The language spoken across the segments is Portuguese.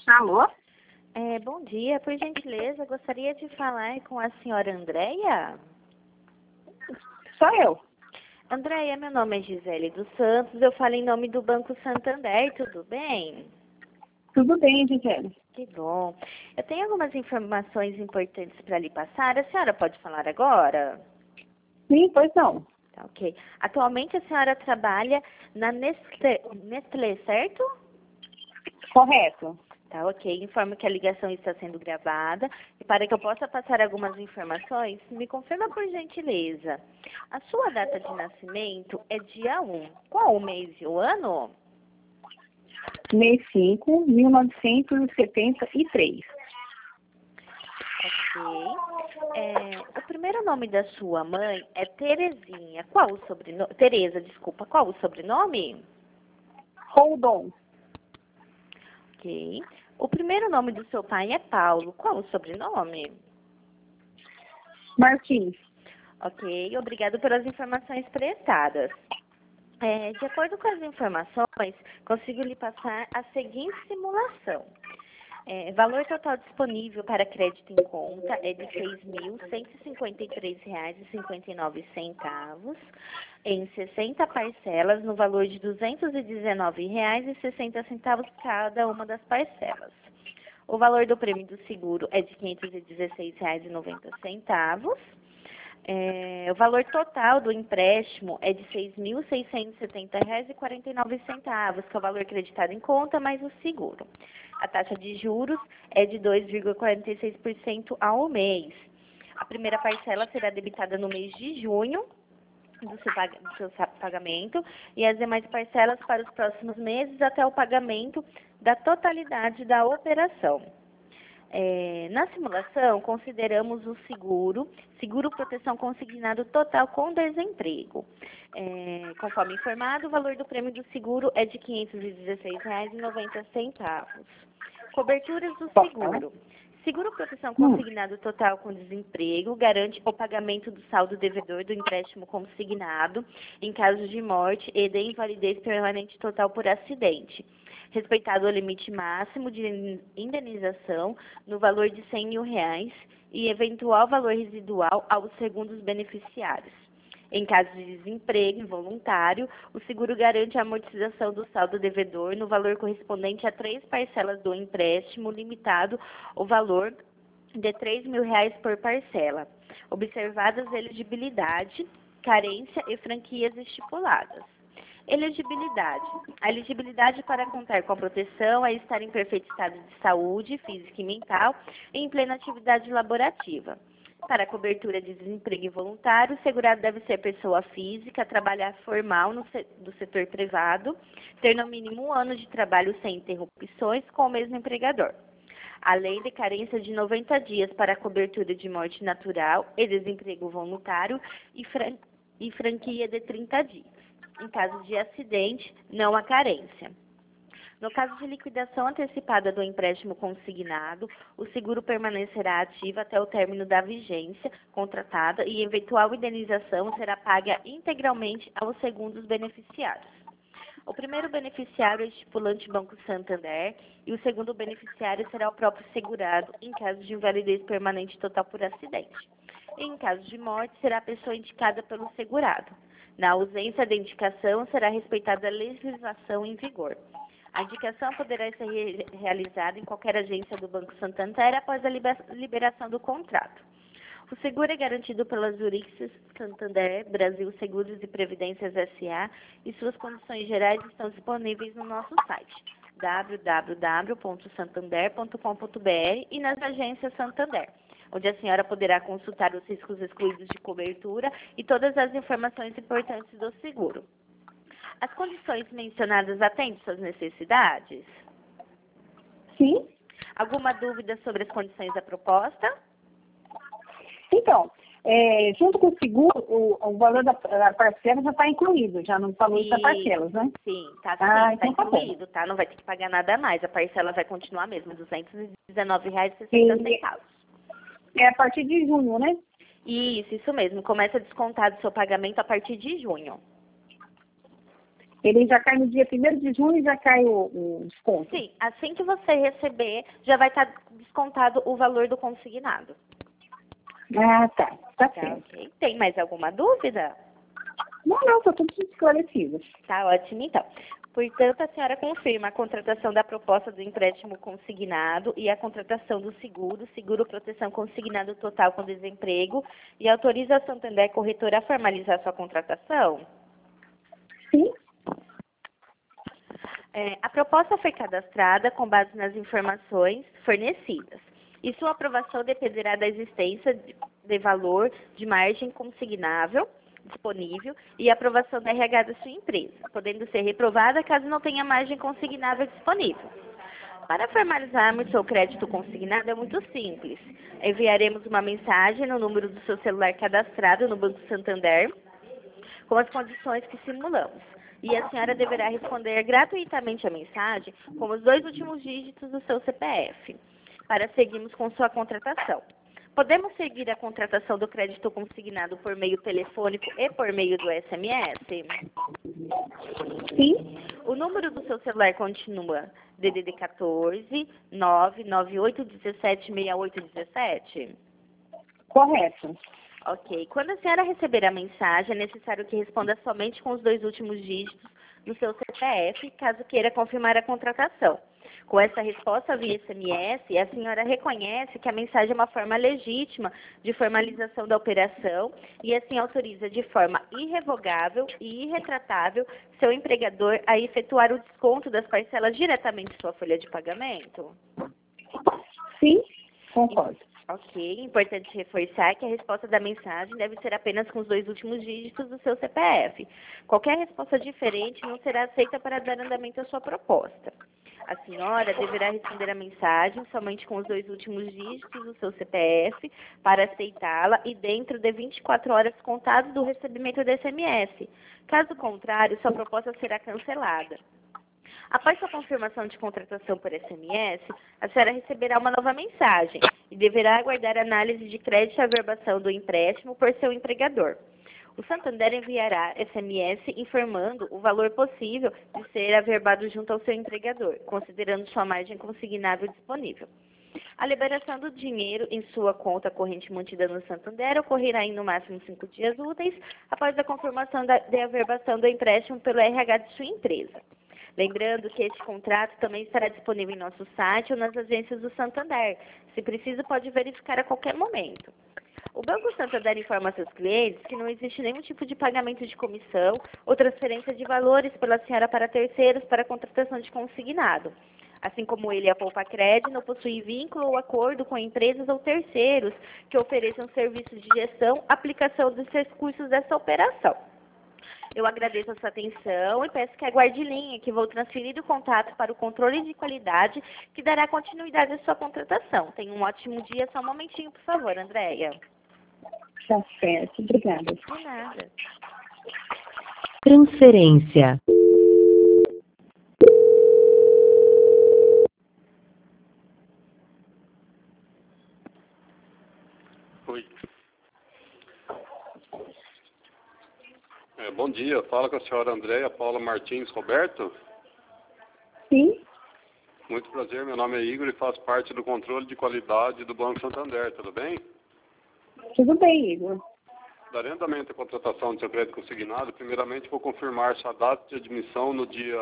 Alô? Bom dia, por gentileza, gostaria de falar com a senhora Andréia. Sou eu. Andréia, meu nome é Gisele dos Santos, eu falo em nome do Banco Santander, tudo bem? Tudo bem, Gisele? Que bom. Eu tenho algumas informações importantes para lhe passar, a senhora pode falar agora? Sim, pois não. Tá, ok. Atualmente a senhora trabalha na Nestlé, certo? Correto. Tá, ok. Informo que a ligação está sendo gravada e para que eu possa passar algumas informações, me confirma por gentileza. A sua data de nascimento é dia 1. Qual o mês e o ano? Mês 5, 1973. Ok. O primeiro nome da sua mãe é Terezinha. Qual o sobrenome? Tereza, desculpa. Qual o sobrenome? Roldon. Ok. O primeiro nome do seu pai é Paulo. Qual o sobrenome? Martins. Ok. Obrigado pelas informações prestadas. De acordo com as informações, consigo lhe passar a seguinte simulação. Valor total disponível para crédito em conta é de R$ 6.153,59 em 60 parcelas no valor de R$ 219,60 cada uma das parcelas. O valor do prêmio do seguro é de R$ 516,90. O valor total do empréstimo é de R$ 6.670,49, que é o valor creditado em conta mais o seguro. A taxa de juros é de 2,46% ao mês. A primeira parcela será debitada no mês de junho do seu pagamento e as demais parcelas para os próximos meses até o pagamento da totalidade da operação. Na simulação, consideramos o seguro proteção consignado total com desemprego. Conforme informado, o valor do prêmio do seguro é de R$ 516,90. Coberturas do seguro. Seguro proteção consignado total com desemprego garante o pagamento do saldo devedor do empréstimo consignado em caso de morte e de invalidez permanente total por acidente, respeitado o limite máximo de indenização no valor de R$ 100.000 e eventual valor residual aos segundos beneficiários. Em caso de desemprego involuntário, o seguro garante a amortização do saldo devedor no valor correspondente a 3 parcelas do empréstimo, limitado o valor de R$ 3.000 por parcela, observadas elegibilidade, carência e franquias estipuladas. Elegibilidade. A elegibilidade para contar com a proteção é estar em perfeito estado de saúde, física e mental e em plena atividade laborativa. Para a cobertura de desemprego involuntário, o segurado deve ser pessoa física, trabalhar formal do setor privado, ter no mínimo 1 ano de trabalho sem interrupções com o mesmo empregador. A lei de carência de 90 dias para a cobertura de morte natural e desemprego voluntário e franquia de 30 dias. Em caso de acidente, não há carência. No caso de liquidação antecipada do empréstimo consignado, o seguro permanecerá ativo até o término da vigência contratada e eventual indenização será paga integralmente aos segundos beneficiários. O primeiro beneficiário é o estipulante Banco Santander e o segundo beneficiário será o próprio segurado em caso de invalidez permanente total por acidente. E em caso de morte, será a pessoa indicada pelo segurado. Na ausência da indicação, será respeitada a legislação em vigor. A indicação poderá ser realizada em qualquer agência do Banco Santander após a liberação do contrato. O seguro é garantido pela Zurich Santander Brasil Seguros e Previdências S.A. e suas condições gerais estão disponíveis no nosso site www.santander.com.br e nas agências Santander, onde a senhora poderá consultar os riscos excluídos de cobertura e todas as informações importantes do seguro. As condições mencionadas atendem suas necessidades? Sim. Alguma dúvida sobre as condições da proposta? Então, junto com o seguro, o valor da parcela já está incluído, já no valor das parcelas, né? Sim, tá Então incluído, tá? Não vai ter que pagar nada a mais. A parcela vai continuar a mesma, R$ 219,60. É a partir de junho, né? Isso mesmo. Começa a descontar do seu pagamento a partir de junho. Ele já cai no dia 1º de junho e já cai o desconto? Sim, assim que você receber, já vai estar descontado o valor do consignado. Ah, tá. Tá Tá, certo. ok. Tem mais alguma dúvida? Não, tá tudo esclarecido. Tá ótimo, então. Portanto, a senhora confirma a contratação da proposta do empréstimo consignado e a contratação do seguro proteção consignado total com desemprego, e autoriza a Santander Corretora a formalizar sua contratação? Sim. A proposta foi cadastrada com base nas informações fornecidas, e sua aprovação dependerá da existência de valor de margem consignável disponível e aprovação da RH da sua empresa, podendo ser reprovada caso não tenha margem consignável disponível. Para formalizarmos seu crédito consignado é muito simples. Enviaremos uma mensagem no número do seu celular cadastrado no Banco Santander com as condições que simulamos. E a senhora deverá responder gratuitamente a mensagem com os 2 últimos dígitos do seu CPF, para seguirmos com sua contratação. Podemos seguir a contratação do crédito consignado por meio telefônico e por meio do SMS? Sim. O número do seu celular continua DDD 14 998 17 68 17? Correto. Ok. Quando a senhora receber a mensagem, é necessário que responda somente com os 2 últimos dígitos do seu CPF, caso queira confirmar a contratação. Com essa resposta via SMS, a senhora reconhece que a mensagem é uma forma legítima de formalização da operação e assim autoriza de forma irrevogável e irretratável seu empregador a efetuar o desconto das parcelas diretamente em sua folha de pagamento? Sim, concordo. Ok, importante reforçar que a resposta da mensagem deve ser apenas com os 2 últimos dígitos do seu CPF. Qualquer resposta diferente não será aceita para dar andamento à sua proposta. A senhora deverá responder a mensagem somente com os 2 últimos dígitos do seu CPF para aceitá-la e dentro de 24 horas contadas do recebimento do SMS. Caso contrário, sua proposta será cancelada. Após sua confirmação de contratação por SMS, a senhora receberá uma nova mensagem e deverá aguardar análise de crédito e averbação do empréstimo por seu empregador. O Santander enviará SMS informando o valor possível de ser averbado junto ao seu empregador, considerando sua margem consignável disponível. A liberação do dinheiro em sua conta corrente mantida no Santander ocorrerá em no máximo 5 dias úteis após a confirmação de averbação do empréstimo pelo RH de sua empresa. Lembrando que este contrato também estará disponível em nosso site ou nas agências do Santander. Se preciso, pode verificar a qualquer momento. O Banco Santander informa a seus clientes que não existe nenhum tipo de pagamento de comissão ou transferência de valores pela senhora para terceiros para a contratação de consignado. Assim como ele, a Poupa Crédito não possui vínculo ou acordo com empresas ou terceiros que ofereçam serviços de gestão, aplicação dos recursos dessa operação. Eu agradeço a sua atenção e peço que aguarde linha, que vou transferir o contato para o controle de qualidade, que dará continuidade à sua contratação. Tenha um ótimo dia. Só um momentinho, por favor, Andréia. Tá certo. Obrigada. De nada. Transferência. Oi. Bom dia, fala com a senhora Andréia Paula Martins Roberto. Sim. Muito prazer, meu nome é Igor e faço parte do controle de qualidade do Banco Santander, tudo bem? Tudo bem, Igor. Darei andamento à contratação do seu crédito consignado. Primeiramente, vou confirmar sua data de admissão no dia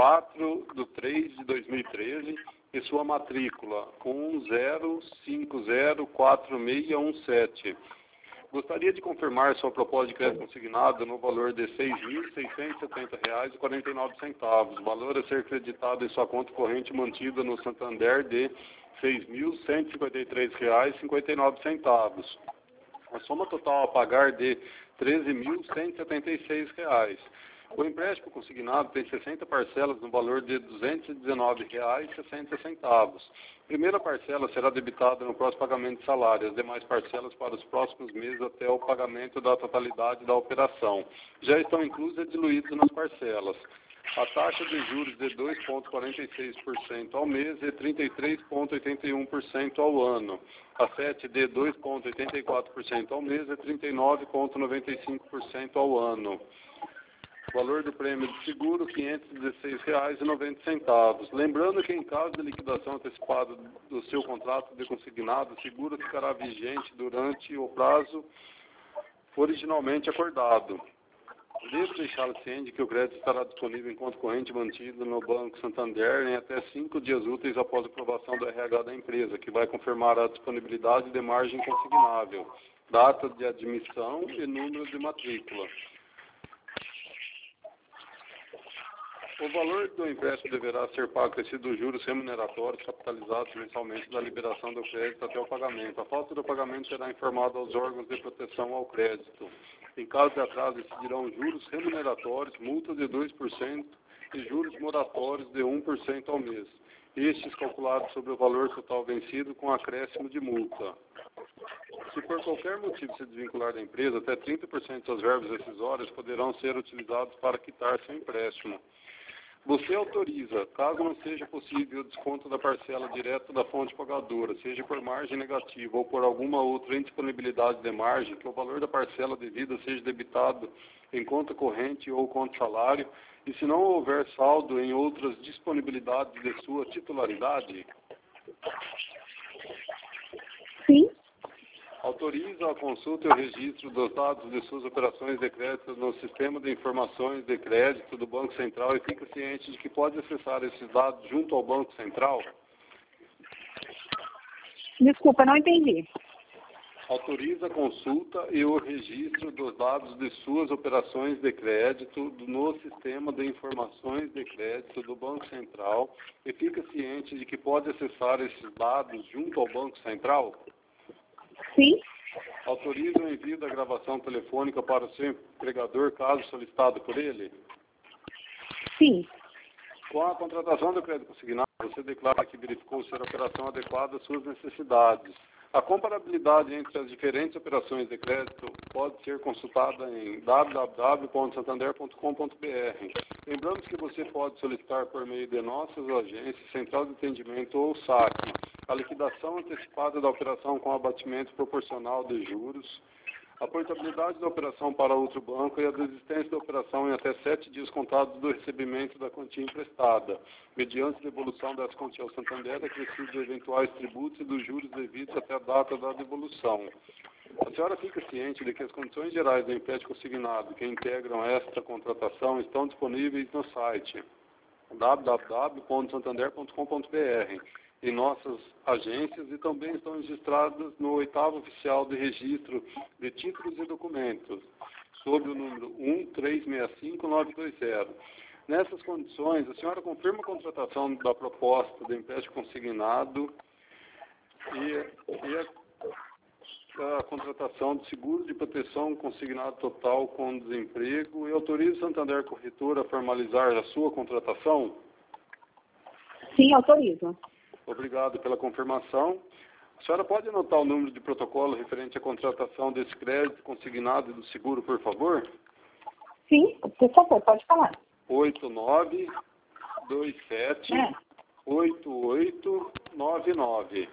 4/3/2013 e sua matrícula 10504617. Gostaria de confirmar sua proposta de crédito consignado no valor de R$ 6.670,49. O valor a ser creditado em sua conta corrente mantida no Santander de R$ 6.153,59. A soma total a pagar de R$ 13.176. O empréstimo consignado tem 60 parcelas no valor de R$ 219,60. Primeira parcela será debitada no próximo pagamento de salário, as demais parcelas para os próximos meses até o pagamento da totalidade da operação. Já estão inclusas e diluídas nas parcelas. A taxa de juros de 2,46% ao mês e 33,81% ao ano. A FET de 2,84% ao mês e 39,95% ao ano. Valor do prêmio de seguro, R$ 516,90. Lembrando que em caso de liquidação antecipada do seu contrato de consignado, o seguro ficará vigente durante o prazo originalmente acordado. Devo deixá-lo ciente que o crédito estará disponível em conta corrente mantido no Banco Santander em até 5 dias úteis após a aprovação do RH da empresa, que vai confirmar a disponibilidade de margem consignável, data de admissão e número de matrícula. O valor do empréstimo deverá ser pago acrescido dos juros remuneratórios capitalizados mensalmente da liberação do crédito até o pagamento. A falta do pagamento será informada aos órgãos de proteção ao crédito. Em caso de atraso, decidirão juros remuneratórios, multa de 2% e juros moratórios de 1% ao mês. Estes calculados sobre o valor total vencido com acréscimo de multa. Se por qualquer motivo se desvincular da empresa, até 30% das verbas decisórias poderão ser utilizados para quitar seu empréstimo. Você autoriza, caso não seja possível o desconto da parcela direta da fonte pagadora, seja por margem negativa ou por alguma outra indisponibilidade de margem, que o valor da parcela devida seja debitado em conta corrente ou conta salário, e se não houver saldo em outras disponibilidades de sua titularidade? Sim. Autoriza a consulta e o registro dos dados de suas operações de crédito no Sistema de Informações de Crédito do Banco Central e fica ciente de que pode acessar esses dados junto ao Banco Central? Desculpa, não entendi. Autoriza a consulta e o registro dos dados de suas operações de crédito no Sistema de Informações de Crédito do Banco Central e fica ciente de que pode acessar esses dados junto ao Banco Central? Sim. Autoriza o envio da gravação telefônica para o seu empregador, caso solicitado por ele? Sim. Com a contratação do crédito consignado, você declara que verificou ser a operação adequada às suas necessidades. A comparabilidade entre as diferentes operações de crédito pode ser consultada em www.santander.com.br. Lembramos que você pode solicitar por meio de nossas agências, Central de Atendimento ou SAC, a liquidação antecipada da operação com abatimento proporcional de juros, a portabilidade da operação para outro banco e a desistência da operação em até 7 dias contados do recebimento da quantia emprestada, mediante devolução dessa quantia ao Santander, acrescido de eventuais tributos e dos juros devidos até a data da devolução. A senhora fica ciente de que as condições gerais do empréstimo consignado que integram esta contratação estão disponíveis no site www.santander.com.br, em nossas agências e também estão registradas no 8º Oficial de Registro de Títulos e Documentos, sob o número 1365920. Nessas condições, a senhora confirma a contratação da proposta de empréstimo consignado e a contratação de seguro de proteção consignado total com desemprego e autoriza o Santander Corretora a formalizar a sua contratação? Sim, autorizo. Obrigado pela confirmação. A senhora pode anotar o número de protocolo referente à contratação desse crédito consignado e do seguro, por favor? Sim, por favor, pode falar. 89278899.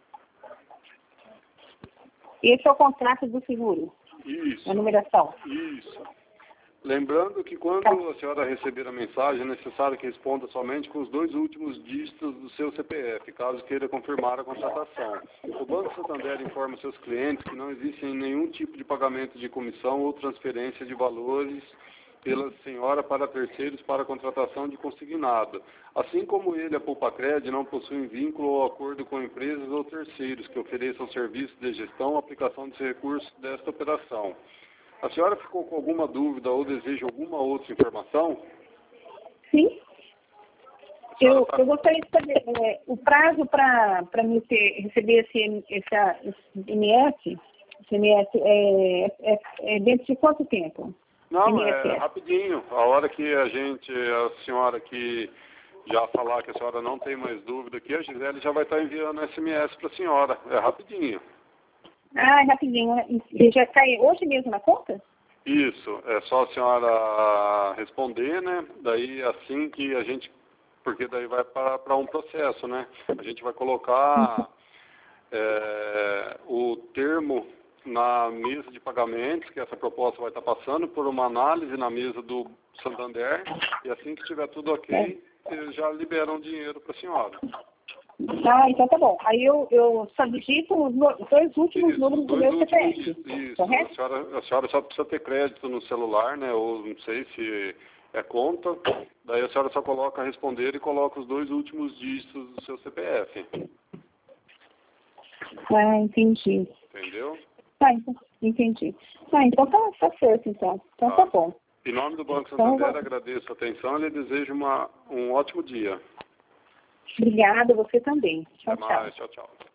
Esse é o contrato do seguro? Isso. A numeração? Isso. Lembrando que quando a senhora receber a mensagem, é necessário que responda somente com os 2 últimos dígitos do seu CPF, caso queira confirmar a contratação. O Banco Santander informa seus clientes que não existe nenhum tipo de pagamento de comissão ou transferência de valores pela senhora para terceiros para a contratação de consignado. Assim como ele, a Poupa-Cred, não possui vínculo ou acordo com empresas ou terceiros que ofereçam serviços de gestão ou aplicação de recursos desta operação. A senhora ficou com alguma dúvida ou deseja alguma outra informação? Sim. Eu gostaria de saber o prazo para mim receber esse IMS é dentro de quanto tempo? Não, é rapidinho. A hora que a senhora que já falar que a senhora não tem mais dúvida aqui, a Gisele já vai estar enviando SMS para a senhora. É rapidinho. Ah, rapidinho. E já cai hoje mesmo na conta? Isso, é só a senhora responder, né? Daí assim que a gente, porque daí vai para um processo, né? A gente vai colocar o termo na mesa de pagamentos, que essa proposta vai estar passando, por uma análise na mesa do Santander, e assim que estiver tudo ok, eles já liberam dinheiro para a senhora. Ah, então tá bom. Aí eu só digito os dois últimos números do meu CPF. Isso. Correto? A senhora só precisa ter crédito no celular, né? Ou não sei se é conta. Daí a senhora só coloca responder e coloca os 2 últimos dígitos do seu CPF. Ah, entendi. Entendeu? Ah, então, entendi. Ah, então tá certo, então. Então tá bom. Em nome do Banco Então, Santander, agradeço a atenção e lhe desejo um ótimo dia. Obrigada, você também. Tchau, Até mais. Tchau, tchau.